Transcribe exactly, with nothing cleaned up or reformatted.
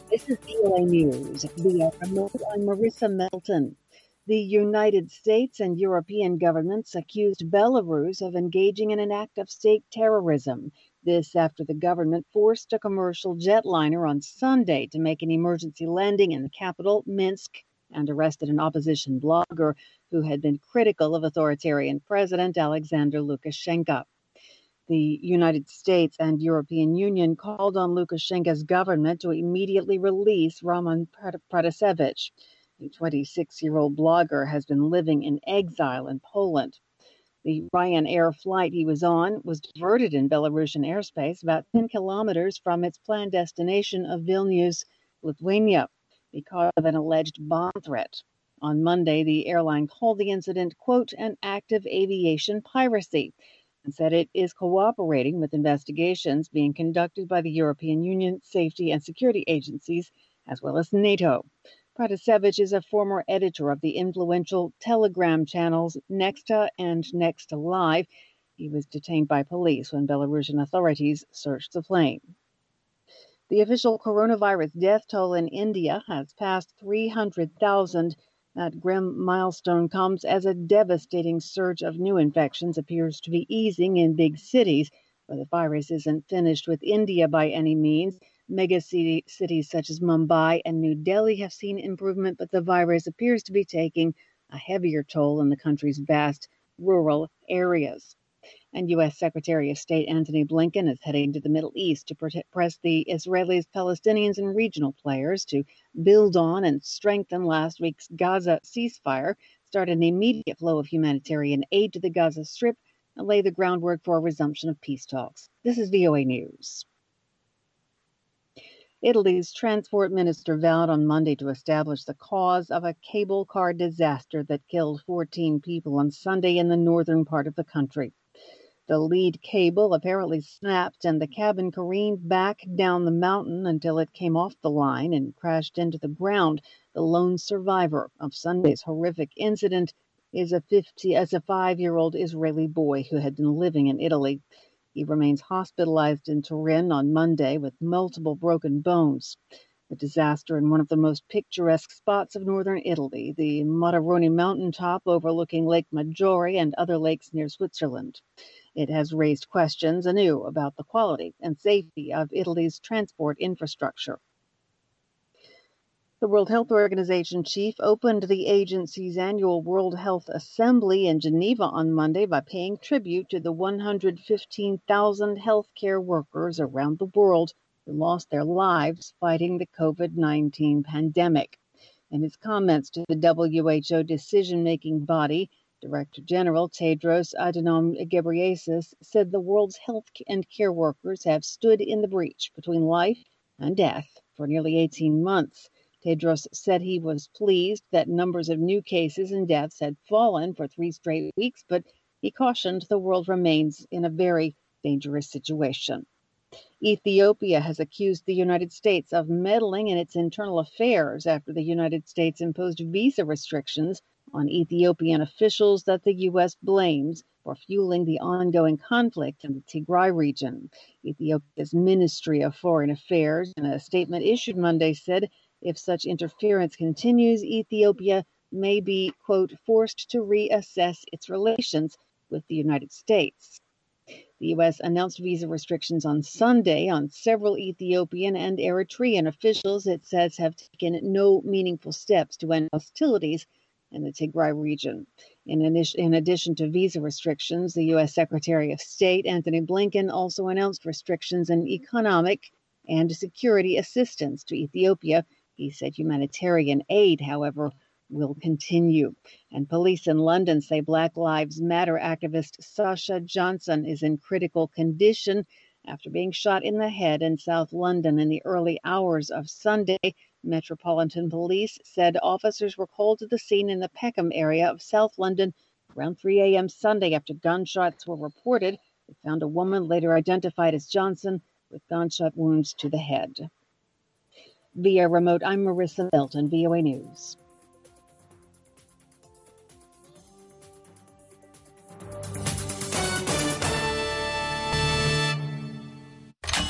This is V O A News. Via remote, I'm Marissa Melton. The United States and European governments accused Belarus of engaging in an act of state terrorism. This after the government forced a commercial jetliner on Sunday to make an emergency landing in the capital, Minsk, and arrested an opposition blogger who had been critical of authoritarian President Alexander Lukashenko. The United States and European Union called on Lukashenko's government to immediately release Roman Protasevich. The twenty-six-year-old blogger has been living in exile in Poland. The Ryanair flight he was on was diverted in Belarusian airspace about ten kilometers from its planned destination of Vilnius, Lithuania, because of an alleged bomb threat. On Monday, the airline called the incident, quote, an act of aviation piracy, and said it is cooperating with investigations being conducted by the European Union safety and security agencies, as well as NATO. Protasevich is a former editor of the influential Telegram channels Nexta and Nexta Live. He was detained by police when Belarusian authorities searched the plane. The official coronavirus death toll in India has passed three hundred thousand. That grim milestone comes as a devastating surge of new infections appears to be easing in big cities, but the virus isn't finished with India by any means. Mega city, cities such as Mumbai and New Delhi have seen improvement, but the virus appears to be taking a heavier toll in the country's vast rural areas. And U S. Secretary of State Antony Blinken is heading to the Middle East to press the Israelis, Palestinians, and regional players to build on and strengthen last week's Gaza ceasefire, start an immediate flow of humanitarian aid to the Gaza Strip, and lay the groundwork for a resumption of peace talks. This is V O A News. Italy's transport minister vowed on Monday to establish the cause of a cable car disaster that killed fourteen people on Sunday in the northern part of the country. The lead cable apparently snapped and the cabin careened back down the mountain until it came off the line and crashed into the ground. The lone survivor of Sunday's horrific incident is a fifty as a five-year-old Israeli boy who had been living in Italy. He remains hospitalized in Turin on Monday with multiple broken bones. The disaster in one of the most picturesque spots of northern Italy, the Materoni mountaintop overlooking Lake Maggiore and other lakes near Switzerland. It has raised questions anew about the quality and safety of Italy's transport infrastructure. The World Health Organization chief opened the agency's annual World Health Assembly in Geneva on Monday by paying tribute to the one hundred fifteen thousand healthcare workers around the world who lost their lives fighting the COVID nineteen pandemic. In his comments to the W H O decision-making body, Director General Tedros Adhanom Ghebreyesus said the world's health and care workers have stood in the breach between life and death for nearly eighteen months. Tedros said he was pleased that numbers of new cases and deaths had fallen for three straight weeks, but he cautioned the world remains in a very dangerous situation. Ethiopia has accused the United States of meddling in its internal affairs after the United States imposed visa restrictions on Ethiopian officials that the U S blames for fueling the ongoing conflict in the Tigray region. Ethiopia's Ministry of Foreign Affairs, in a statement issued Monday, said if such interference continues, Ethiopia may be, quote, forced to reassess its relations with the United States. The U S announced visa restrictions on Sunday on several Ethiopian and Eritrean officials it says have taken no meaningful steps to end hostilities in the Tigray region. In, in addition to visa restrictions, the U S. Secretary of State Antony Blinken also announced restrictions in economic and security assistance to Ethiopia. He said humanitarian aid, however, will continue. And police in London say Black Lives Matter activist Sasha Johnson is in critical condition after being shot in the head in South London in the early hours of Sunday. Metropolitan Police said officers were called to the scene in the Peckham area of South London around three a.m. Sunday after gunshots were reported. They found a woman later identified as Johnson with gunshot wounds to the head. Via remote, I'm Marissa Melton, V O A News.